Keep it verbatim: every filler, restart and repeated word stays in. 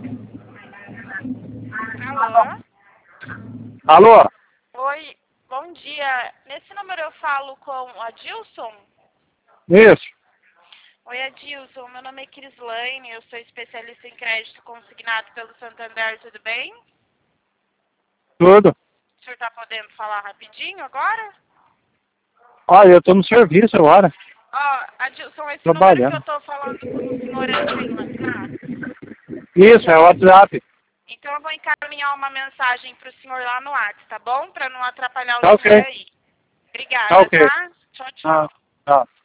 Alô? Alô? Oi, bom dia. Nesse número eu falo com a Adilson? Isso. Oi, Adilson. Meu nome é Crislaine, eu sou especialista em crédito consignado pelo Santander, tudo bem? Tudo. O senhor está podendo falar rapidinho agora? Olha, eu tô no serviço agora. Ó, Adilson, esse número Trabalhando. que eu estou falando com o senhor é sem WhatsApp? Isso, é o WhatsApp. Então eu vou encaminhar uma mensagem para o senhor lá no WhatsApp, tá bom? Para não atrapalhar o Tá senhor ok. aí. Tá Obrigada, ok. tá? Tchau, Ah, tchau. tá.